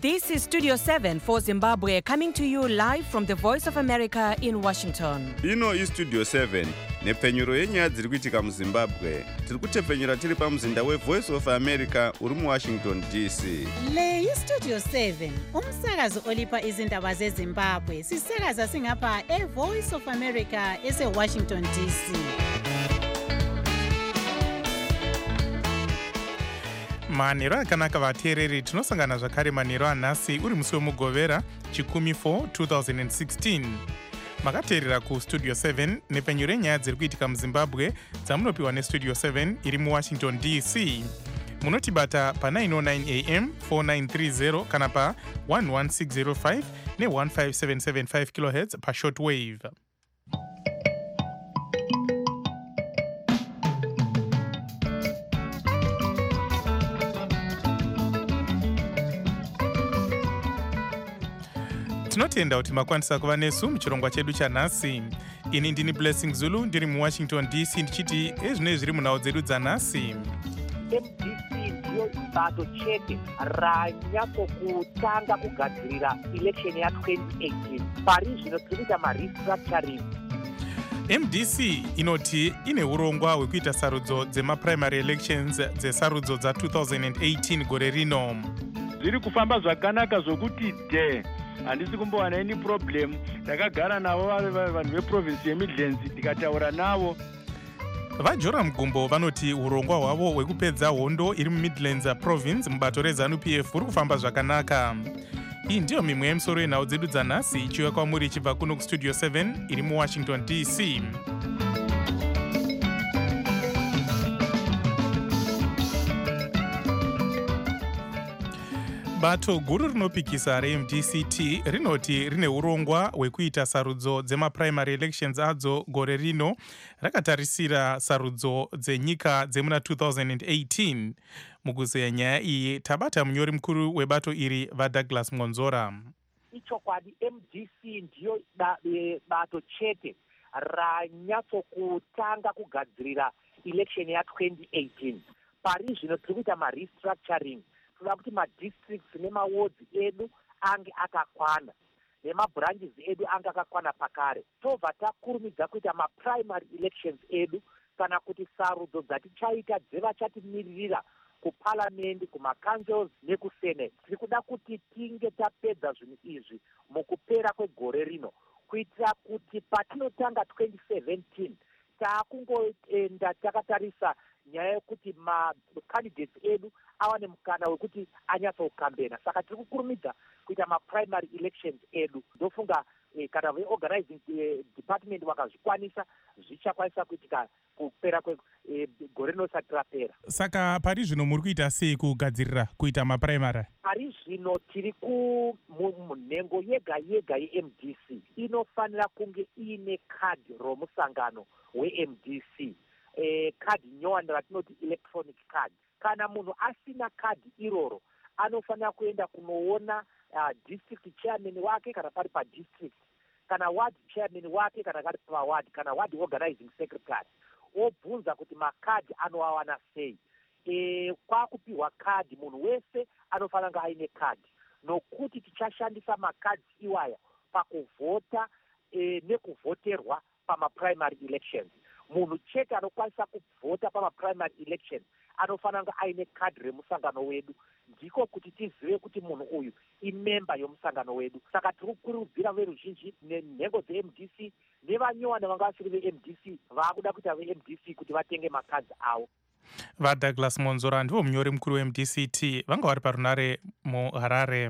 This is Studio 7 for Zimbabwe, coming to you live from the Voice of America in Washington. Ino iStudio 7 nepfenyuro yenyaya dziri kuitika muZimbabwe. Tiri kutepfenyura tiri pamuzinda weVoice of America uri muWashington DC. Le iStudio 7 umsakazo olipa izindaba zeZimbabwe. Sisakaza singapha eVoice of America eseWashington DC. manheru akanaka vateereri, tinosangana zvakare manheru anhasi uri musi wemugovera chikumi 4 2016. makateerera kustudio 7 nepfenyuro yenyaya dziri kuitika muzimbabwe dzamunopiwa nestudio 7 iri muwashington dc. munotibata pa909 am 4930 kana pa 11605 ne15775 kHz pashortwave. tinotenda kuti makwanisa kuva nesu muchirongwa chedu chanhasi. ini ndini Blessing Zulu ndiri muwashington dc ndichiti ezvinoi zviri munhau dzedu dzanhasi. MDC ndiyo bato chete ranyatsokutanga kugadzirira election ya2018 pari zvino tiri marestructuring. MDC inoti ine urongwa hwekuita sarudzo dzemaprimary elections dzesarudzo dza2018 gore rino. zviri kufamba zvakanaka zvokuti handisi kumbowana any problem. ndakagara navo vanhu veprovinsi yeMidlands ndikataura navo. vaJoram Gumbo vanoti urongwa hwavo hwekupedza hondo iri muMidlands province mubato reZANU-PF uri kufamba zvakanaka. iyi ndiyo mimwe yemisoro yenhau dzedu dzanhasi ichiuya kwamuri ichibva kuno kustudio 7 iri muwashington dc. bato guru rinopikisa reMDCT rinoti rine urongwa hwekuita sarudzo dzemaprimary elections adzo gore rino rakatarisira sarudzo dzenyika dzemuna 2018. mukuzeya nyaya iyi tabata munyori mukuru webato iri vaDouglas Monzora. ichokwadi MDC ndiyo bato chete ranyatsokutanga kugadzirira election ya2018 pari zvino tiri kuita marestructuring. toda kuti madistricts nemawards edu ange akakwana nemabranches edu ange akakwana pakare. tobva takurumidza kuita maprimary elections edu kana kuti sarudzo dzatichaita dzevachatimiririra kuparliament, kumacouncils nekusenate. tiri kuda kuti tinge tapedza zvinhu izvi mukupera kwegore rino kuitira kuti patinotanga 2017 taakungoenda takatarisa nyaya yekuti macandidates edu awane mukana wekuti anyatsokambena. saka tiri kukurumidza kuita maprimary elections edu. ndofunga kana veorganizing department vakazvikwanisa zvichakwanisa kuitika kupera kwegore rinosati rapera. saka pari zvino muri kuita sei kugadzirira kuita maprimary? pari zvino tiri kumunhengo yega yega yeMDC inofanira kunge iine kadhi romusangano weMDC. kadhi nyowani ratinoti electronic card. kana munhu asina kadhi iroro anofanira kuenda kunoona district chairman wake kana pari padistrict, kana ward chairman wake kana pari paward, kana ward organizing secretary, obvunza kuti makadhi anowawana sei. kwakupiwa kadhi munhu wese anofanira kunge aine kadhi, nokuti tichashandisa makadhi iwaya pakuvhota nekuvhoterwa pamaprimary elections. munhu chete anokwanisa kuvhota pamaprimary elections anofanira kunge aine kadhi remusangano wedu. ndiko kuti tizive kuti munhu uyu imemba yomusangano wedu. saka tiri kukurudzira veruzhinji nenhengo dzeMDC nevanyowani vanga vasiri veMDC vaakuda kuita veMDC kuti vatenge makadhi avo. vaDouglas Monzora ndivo munyori mukuru weMDCT vanga vari parunare muHarare.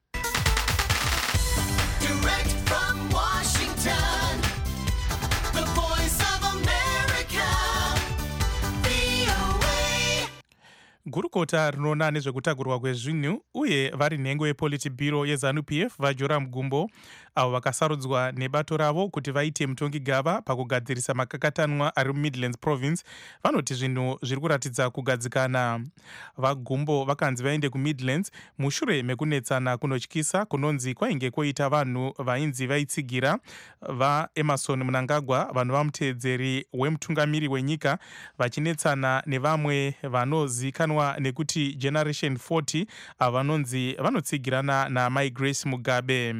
gurukota rinoona nezvekutakurwa kwezvinhu uye vari nhengo yepolitibhiro yeZANU-PF vaJoram Gumbo avo vakasarudzwa nebato ravo kuti vaite mutongigava pakugadzirisa makakatanwa ari muMidlands Province vanoti zvinhu zviri kuratidza kugadzikana. VaGumbo vakanzi vaende kuMidlands mushure mekunetsana kunotyisa kunonzi kwainge kwoita vanhu vainzi vaitsigira vaEmerson Mnangagwa, vanhu vamuteedzeri wemutungamiri wenyika, vachinetsana nevamwe vanozivikanwa nekuti Generation 40 avo vanonzi vanotsigirana naMai Grace Mugabe.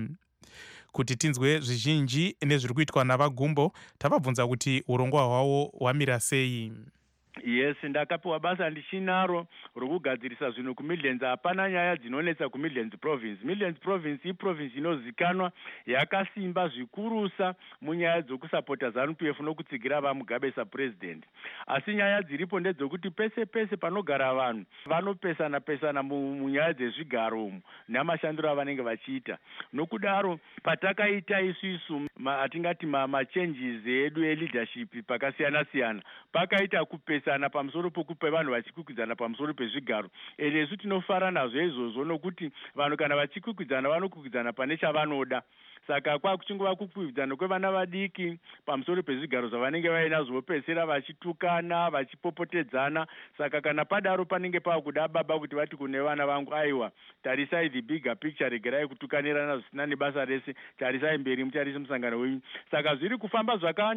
Kuti tinzwe zvizhinji nezviri kuitwa navaGumbo, tavabvunza kuti urongwa hwavo hwamira sei. Yes, ndakapiwa basa ndichinaro rokugadzirisa zvinhu kuMidlands. Hapana nyaya dzinonetsa kuMidlands Province. Midlands Province iprovince inozikanwa yakasimba zvikurusa munyaya dzokusapota ZANU-PF nokutsigira vaMugabe sapresident. Asi nyaya dziripo ndedzokuti pese pese panogara vanhu vanopesana munyaya dzezvigaro umu namashandiro avanenge vachiita. Nokudaro patakaita isusu atingati machanges edu eleadership pakasiyana siyana, pakaita kupesana pamusoro pokupa vanhu vachikwikwidzana pamusoro pezvigaro. Enesu tinofara nazvo izvozvo nokuti vanhu kana vachikwikwidzana vanokwikwidzana pane chavanoda. Saka kwakuchingova kukwikwidzana kwevana vadiki pamusoro pezvigaro zvavanenge vainazvo vopedzisira vachitukana vachipopotedzana. Saka kana padaro panenge pakuda baba kuti vati kune vana vangu, aiwa, tarisai the bigger picture, regerai kutukanirana zvisina nebasa rese, tarisai mberi mutarise musangano wenyu. Saka zviri kufamba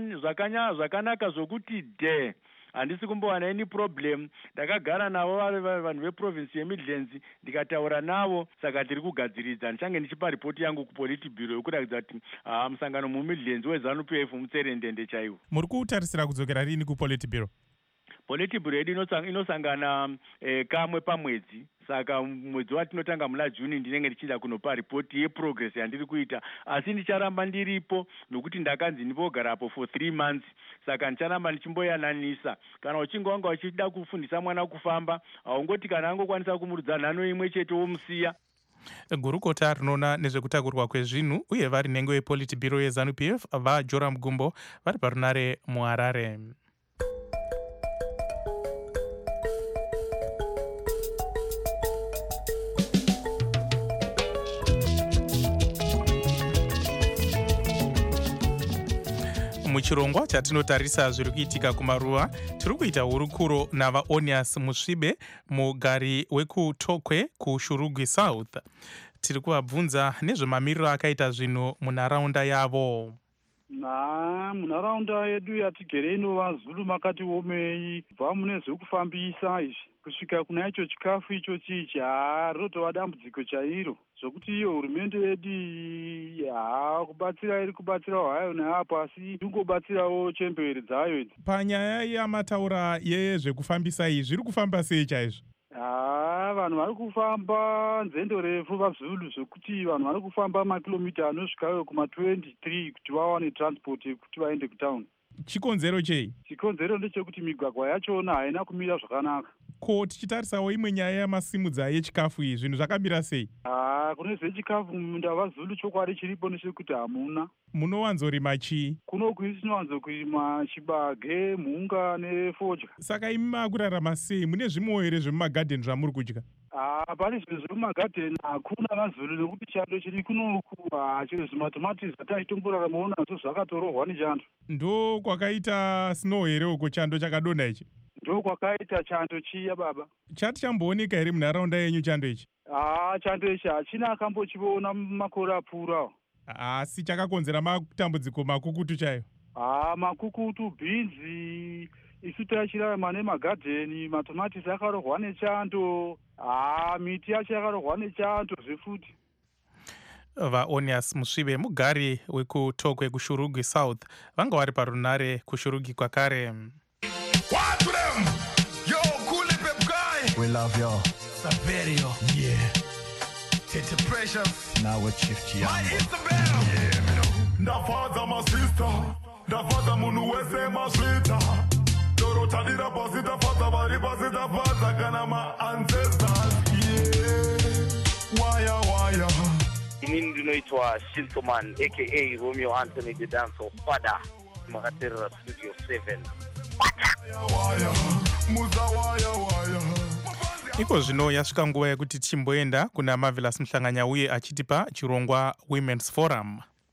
zvakanaka zvokuti handisi kumbowana any problem. Ndakagara navo vanhu veprovince yeMidlands ndikataura navo, saka tiri kugadziridza. Ndichange ndichipa ripoti yangu kuPolitburo yokuratidza kuti musangano muMidlands weZANU-PF mutserendende chaiwo. Muri kutarisira kudzokera rini kuPolitburo? Politburo yedu inosangana kamwe pamwedzi. Saka mwedzi watinotanga muna June ndinenge ndichida kunopa ripoti yeprogress yandiri kuita. Asi ndicharamba ndiripo nokuti ndakanzi ndibogarapo for 3 months. Saka ndicharamba ndichimboyananisa. Kana uchinge wanga uchida kufundisa mwana kufamba, haungoti kana angokwanisa kumurudza nhano imwe chete womusiya. Gurukota rinoona nezvekutakurwa kwezvinhu uye vari nhengo yePolitburo yeZANU-PF vaJoram Gumbo vari parunare muHarare. Muchirongwa chatinotarisa zviri kuitika kumaruwa, tiri kuita hurukuro navaOnias Musvibe, mugari wekuTokwe kuShurugwi South. Tiri kuvabvunza nezvemamiriro akaita zvinhu munharaunda yavo. Munharaunda yedu yatigere ino vaZulu makati omei, kubva mune zvekufambisa izvi kusvika kuna icho chikafu icho chichi, rotova dambudziko chairo, zvokuti iyo hurumende yedu kubatsira iri kubatsira hayo neapo, asi ingobatsirawo chemberi dzayo idzi. Panyaya yamataura yezvekufambisa izvi zviri kufamba sei chaizvo? Vanhu vari kufamba nzendo refu vaZulu, zvokuti vanhu vari kufamba makilomita anosvikayo kuma-23 kuti vawane transport yekuti vaende kutauni. Chikonzero chei? Chikonzero ndechekuti migwagwa yachona haina kumira zvakanaka. Ko tichitarisawo imwe nyaya yamasimudza yechikafu iyi, zvinhu zvakamira sei? Kune zvechikafu mumunda vaZulu chokwadi chiripo nechekuti hamuna. Munowanzorima chii? Kunoku tinowanzokurima chibage, mhunga nefodya. Saka imi makurarama sei? Mune zvimwe here zvemumagadheni zvamuri kudya? Pane zvinhu zvemumagadheni hakuna vaZulu, nekuti chando chiri kunoku chiro zvimatomatisi ataitomboraramawo nazvo zvakatorohwa nechando. Ndo kwakaita snow here uko chando chakadonha ichi? Ndo kwakaita chando chiya baba. Chati chambooneka here munharaunda yenyu chando ichi? Chando ichi hachina akambochiona makore apfuurawo. Asi chakakonzera matambudziko makukutu chayo? Makukutu, bhinzi, isu tachirarama nemagadheni, matomatisi akarohwa nechando, miti yacho yakarohwa nechando zvefuti. VaOnias Musvibe, mugari wekuTokwe kuShurugwi South, vanga vari parunare kuShurugwi kwakare. What to them? Yo, cool pep guy. We love you. Saverio. Yeah. It's a precious. Now with Chief Chiambo. My Isabel. Yeah, me know. Da father my sister. Da father munu wese my sweeter. Doro tadira posita father bari posita father kana my ancestors. Yeah. Waya. Mimi ndinoitwa Shintoman aka Romeo Anthony the Dancer Father. Makatera Studio 7. Iko zvino yasvika nguva yekuti timboenda kuna Marvelous Mhlanganya uye achitipa chirongwa Women's Forum.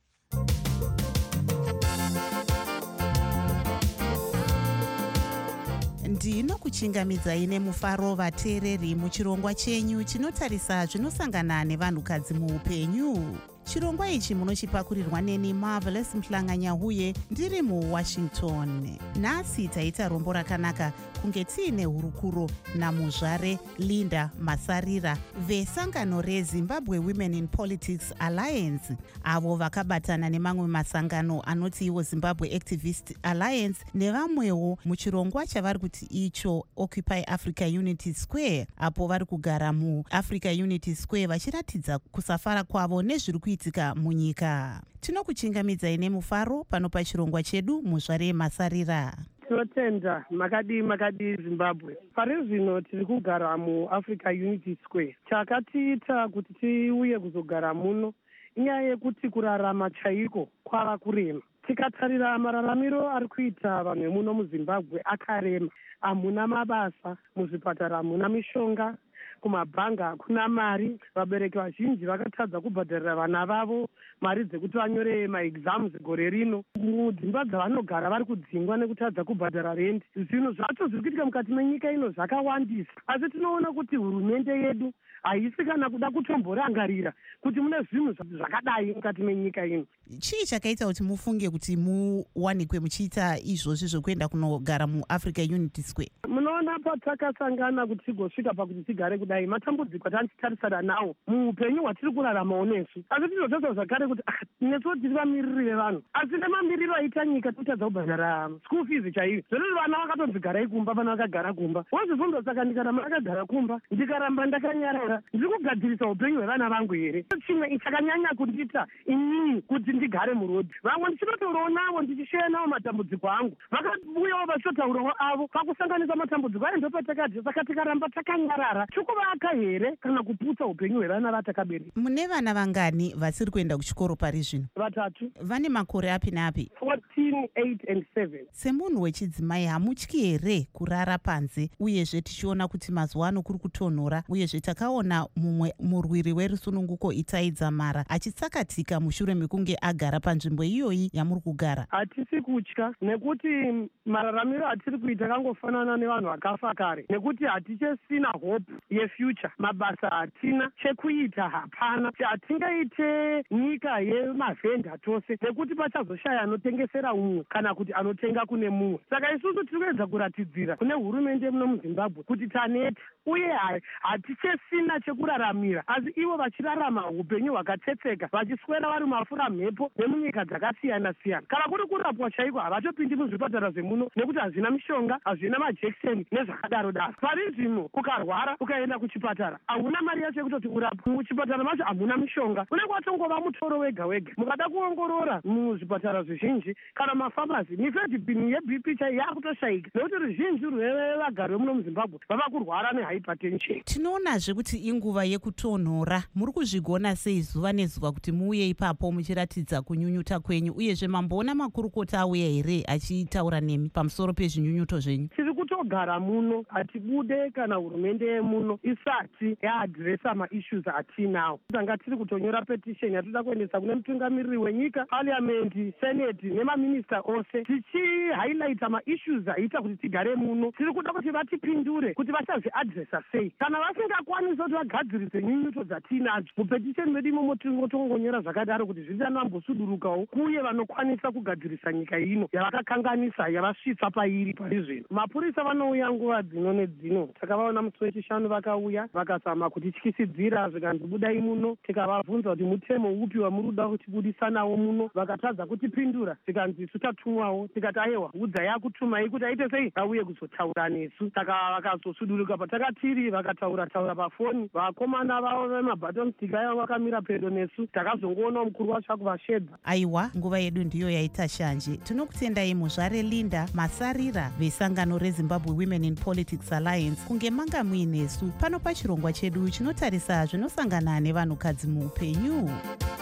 tinokuchingamidzai nemufaro vateereri muchirongwa chenyu chinotarisa zvinosangana nevanhukadzi muupenyu. Chirongwa ichi munochipakurirwa neni Marvelous Mhlanganyahuye ndiri muWashington. Nhasi taita rombo rakanaka kunge tiine hurukuro namuzvare Linda Masarira vesangano reZimbabwe Women in Politics Alliance, avo vakabatana nemamwe masangano anoti iwo Zimbabwe Activist Alliance nevamwewo muchirongwa chavari kuti icho Occupy Africa Unity Square, apo vari kugara muAfrica Unity Square vachiratidza kusafara kwavo nezviri kuitika munyika. Tinokuchingamidzai nemufaro pano pachirongwa chedu muzvare Masarira. Tinotenda makadi Zimbabwe. Pari zvino tiri kugara muAfrica Unity Square. Chakatiita kuti tiuye kuzogara muno inyaya yekuti kurarama chaiko kwava kurema. Tikatarira mararamiro ari kuita vanhu vemuno muZimbabwe akarema. Hamuna mabasa, muzvipatara hamuna mishonga, kumabhanga hakuna mari. Vabereki vazhinji vakatadza kubhadharira vana vavo mari dzekuti vanyore maexams gore rino. Mudzimba dzavanogara vari kudzingwa nekutadza kubhadhara rendi. Zvinhu zvacho zviri kuitika mukati menyika ino zvakawandisa, asi tinoona kuti hurumende yedu haisi kana kuda kutomborangarira kuti mune zvinhu zvakadai mukati menyika ino. Chii chakaita kuti mufunge kuti muwanikwe muchiita izvozvi zvokuenda kunogara muAfrica Unity Square? Munoona patakasangana kuti tigosvika pakuti tigare kudai, matambudziko atitarisana nawo muupenyu hwatiri kuraramawo nesu. Asi tinotadza zvakare kuti nesu tiri vamiriri vevanhu, asi nemamiriro aita nyika tinotadza kubhadhara school fees chaiyo. Zvino vana vakatonzi garai kumba pana vakagara kumba. Wozvifunda saka ndikaramba akagara kumba, ndikaramba ndakanyarara, ndiri kugadzirisa upenyu hwevana vangu here? Chimwe chakanyanya kundita inini kuti ndigare murodhi. Vamwe ndichinotorawo navo ndichisheya navo matambudziko angu, vakauyawo vachizotaurawo avo pakusanganisa matambudziko ayo. Ndopatakati saka tikaramba takanyarara chokuvaka here kana kuputsa upenyu hwevana vatakabereka. Mune vana vangani vasiri kuenda kuchikoro pari zvino? 3. Vane makore api napi? 14, 8 and 7. Semunhu wechidzimai hamutyi here kurara panze, uyezve tichiona kuti mazuva ano kuri kutonhora, uyezve takaona mumwe murwiri werusununguko Itai Dzamara achitsakatika mushure mekunge agara panzvimbo iyoyi yamuri kugara? Hatisi kutya, nekuti mararamiro atiri kuita kangofanana nevanhu vakafa kare, nekuti hatichesina hope yefuture. Mabasa hatina, chekuita hapana, hatingaite nyika yemavhenda tose, nekuti pachazoshaya anotengesera umwe kana kuti anotenga kune mumwe. Saka isusu tiri kuedza kuratidzira kune hurumende muno muZimbabwe kuti taneta, uye hatichesina chekuraramira, asi ivo vachirarama upenyu hwakatsetseka, vachiswera vari mafura mhepo nemunyika dzakasiyana siyana. Kana kuri kurapwa chaiko havatopindi muzvipatara zvemuno nekuti hazvina mishonga, hazvina majekiseni nezvakadaro daro. Pari zvino ukarwara ukaenda kuchipatara hauna mari yacho yekutoti urapwe. Muchipatara macho hamuna mishonga, unenge watongova mutoro wega wega. Mukada kuongorora muzvipatara zvizhinji kana mafamasi, mifedhipini yeBP chaiyo yakutoshaika, nekuti ruzhinji rwevagari vemuno muZimbabwe vava kurwara nehypertension. Tinoonazve kuti inguva yekutonhora. Muri kuzvigona sei zuva nezuva kuti muuye ipapo muchiratidza kunyunyuta kwenyu, uyezve mamboona makurukota auya here achitaura nemi pamusoro pezvinyunyuto zvenyu? Tiri kutogara muno, hatibude kana hurumende yemuno isati yaadhiresa maissues atinawo. Tanga tiri kutonyora petition yatoda kuendesa kune mutungamiriri wenyika, parliament, senate nemaminista ose, tichihighlighta maissues aita kuti tigare muno. Tiri kuda kuti vatipindure kuti vachazviadhiresa sei. Kana vasingakwanisa kuti vagadzirise nyunyuto dzatinadzo, mupetition medu imomo tingotongonyora zvakadaro kuti zvichanoambosudurukawo kuye vanokwanisa kugadzirisa nyika ino yavakakanganisa, yavasvitsa pairi pari zvino. Mapurisa vanouya nguva dzino nedzino, takavaona musi wechishanu vakauya vakazama kutityisidzira, zvikanzi budai muno. Tikavabvunza kuti mutemo upi wamuri kuda kutibudisa nawo muno, vakatadza kutipindura. Tikanzi tutatumwawo, tikati aiwa hudza yakutumai kuti aite sei auye kuzotaura nesu. Saka vakazosuduruka patakatiri, vakataura pafoni. Vakomana vavo vemabhatton stick aya vakamira pedo nesu, takazongoona mukuru wacho akuvashedza. Aiwa, nguva yedu ndiyo yaita shanje. Tinokutendai muzvare Linda Masarira vesangano reZimbabwe Women in Politics Alliance kunge manga muinesu pano pachirongwa chedu chinotarisa zvinosangana nevanhukadzi muupenyu.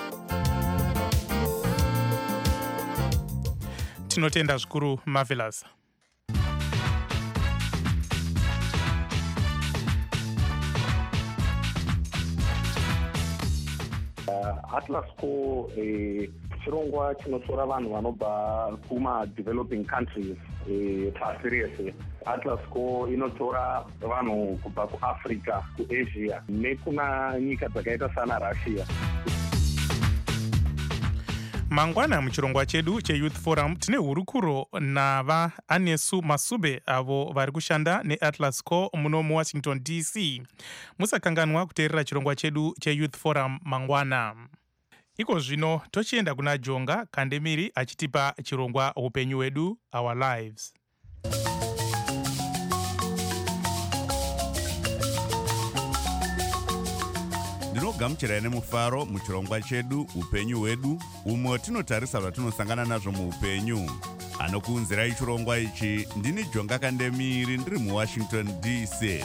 Tinotenda zvikuru Marvelous. Atlas Core chirongwa chinotora vanhu vanobva kuma-developing countries pasi rese. Atlas Core inotora vanhu kubva kuAfrica, kuAsia nekuna nyika dzakaita sana Russia. Mangwana muchirongwa chedu cheYouth Forum tine hurukuro navaAnesu Masube avo vari kushanda neAtlas Core muno muWashington DC. Musakanganwa kuteerera chirongwa chedu cheYouth Forum mangwana. Iko zvino tochienda kuna Jonga Kandemiri achitipa chirongwa upenyu wedu, Our Lives. Ndinogamuchirai nemufaro muchirongwa chedu upenyu hwedu, umwe tinotarisa zvatinosangana nazvo muupenyu. Anokuunzirai chirongwa ichi ndini Jonga Kandemiri ndiri muWashington DC.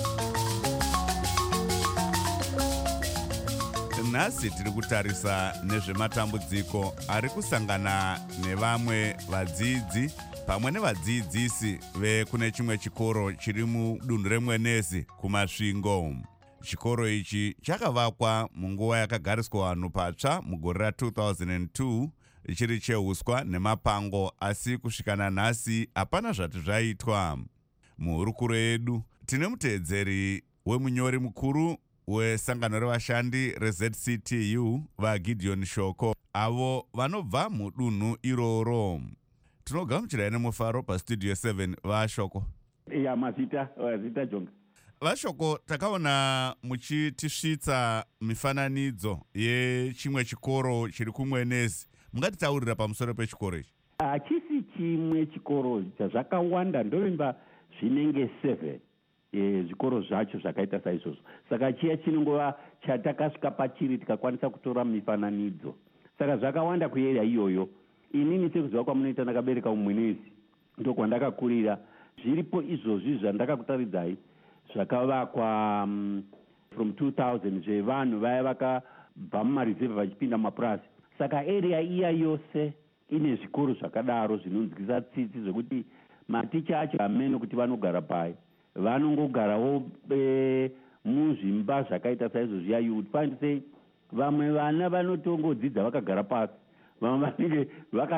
Nhasi tiri kutarisa nezvematambudziko ari kusangana nevamwe vadzidzi pamwe nevadzidzisi vekune chimwe chikoro chiri mudunhu reMwenezi kumasvingo. Chikoro ichi chakavakwa munguva yakagariswa vanhu patsva mugore ra2002 chiri chehuswa nemapango, asi kusvikana nhasi hapana zvati zvaitwa. Muhurukuro yedu tine muteedzeri wemunyori mukuru wesangano revashandi reZCTU vaGideon Shoko, avo vanobva mudunhu iroro. Tinogamuchirai nemufaro pastudio 7 vaShoko. Mazita Jonga. VaShoko, takaona muchitisvitsa mifananidzo yechimwe chikoro chiri kuMwenezi. Mungatitaurira pamusoro pechikoro ichi? Hachisi chimwe chikoro, zvakawanda, ndovimba zvinenge 7 zvikoro zvacho zvakaita saizvozvo. Saka chiya chinongova chatakasvika pachiri tikakwanisa kutora mifananidzo. Saka zvakawanda kuyeria iyoyo. Inini sekuziva kwamunoita ndakabereka muMwenezi, ndokwandakakurira. Zviripo izvozvi zvandakakutaridzai zvakavakwa from 2000 zvevanhu vaya vakabva mumareserve vachipinda mumaplaza. Saka area iya yose ine zvikoro zvakadaro zvinonzwisa tsitsi zvekuti maticha acho hameno kuti vanogara pai, vanongogarawo muzvimba zvakaita saizvo zviya. You would find say vamwe vana vanotongodzidza vakagara pasi, vamwe vanenge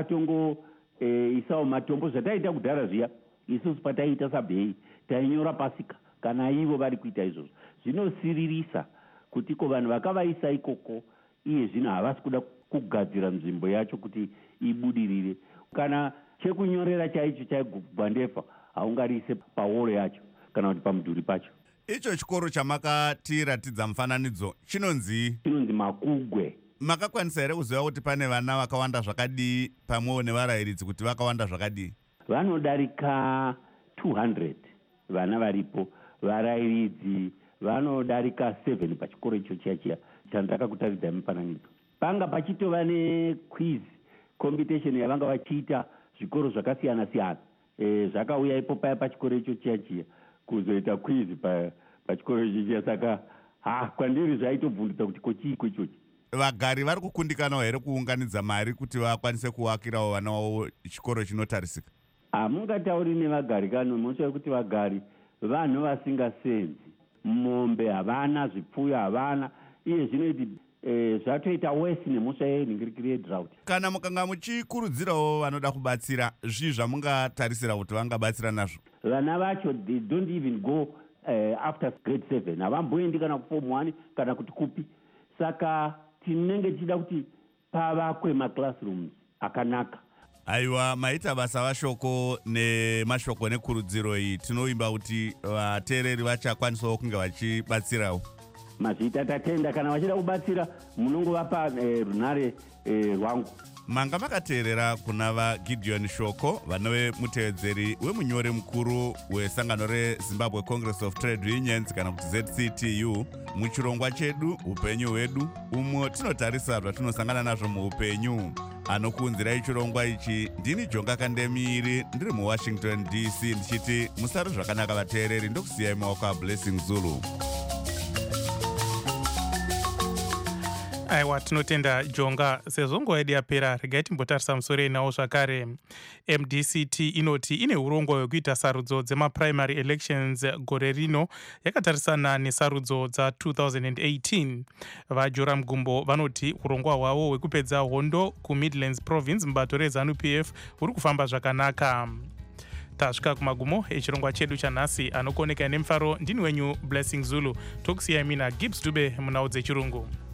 vakatongoisawo matombo zvataita kudhara zviya. Isusu pataiita sabhei tainyora pasika kana ivo vari kuita izvozvo. Zvinosiririsa kuti ko vanhu vakavaisa ikoko iye zvino havasi kuda kugadzira nzvimbo yacho kuti ibudirire. Kana chekunyorera chaicho chaigwandefa haungariise paworo yacho kana kuti pamudhuri pacho. Icho chikoro chamakatiratidza mufananidzo chinonzi Makugwe. Makakwanisa here kuziva kuti pane vana vakawanda zvakadii pamwewo nevarayiridzi kuti vakawanda zvakadii? Vanodarika 200 vana varipo. Varayiridzi vanodarika 7 pachikoro icho chiya chandakakutaridza mufananidzo. Panga pachitova nequiz competition yavanga vachiita zvikoro zvakasiyana siyana. Zvakauya ipo paya pachikoro icho chiya kuzoita quiz pachikoro icho chiya. Saka kwandiri zvaitobvundutsa kuti kochiiko ichochi. Vagari vari kukundikanawo here kuunganidza mari kuti vakwanise kuvakirawo vana wavo chikoro chinotarisika? Hamungatauri nevagari kano, munotaura kuti vagari vanhu vasingasenzi. Mombe havana, zvipfuyo havana. Iye zvinoiti zvatoita wesi nemusha yenhingirikiri yedrought. Kana mukanga muchikurudzirawo vanoda kubatsira, zvii zvamungatarisira kuti vangabatsira nazvo? Vana vacho they don't even go after grade 7. Havamboendi kana kuform 1 kana kuti kupi. Saka tinenge tichida kuti pavakwe maclassrooms akanaka. Aiwa, maita basa vaShoko nemashoko nekurudziro iyi. Tinoimba kuti vateereri vachakwanisawo kunge vachibatsirawo. Mazita tatenda, kana vachida kubatsira munongovapa runhare rwangu. Manga makateerera kuna vaGideon Shoko, vanove muteedzeri wemunyori mukuru wesangano reZimbabwe Congress of Trade Unions kana kuti ZCTU muchirongwa chedu upenyu hwedu, umwe tinotarisa zvatinosangana nazvo muupenyu. Anokuunzirai chirongwa ichi ndini Jonga Kandemiri ndiri muWashington DC ndichiti musari zvakanaka vateereri, ndokusiyai maoko aBlessing Zulu. aiwa tinotenda jonga. Sezvo nguva yedu yapera, regai timbotarisa musoro nawo zvakare. MDCT inoti ine urongwa hwekuita sarudzo dzemaprimary elections gore rino yakatarisana nesarudzo dza2018. VaJoram Gumbo vanoti urongwa hwavo hwekupedza hondo kuMidlands Province mubato reZANU-PF huri kufamba zvakanaka. Tasvika kumagumo echirongwa chedu chanhasi. Anokoneka nemufaro ndini wenyu Blessing Zulu. Tokusiyai mina Gibbs Dube munhau dzechirungu.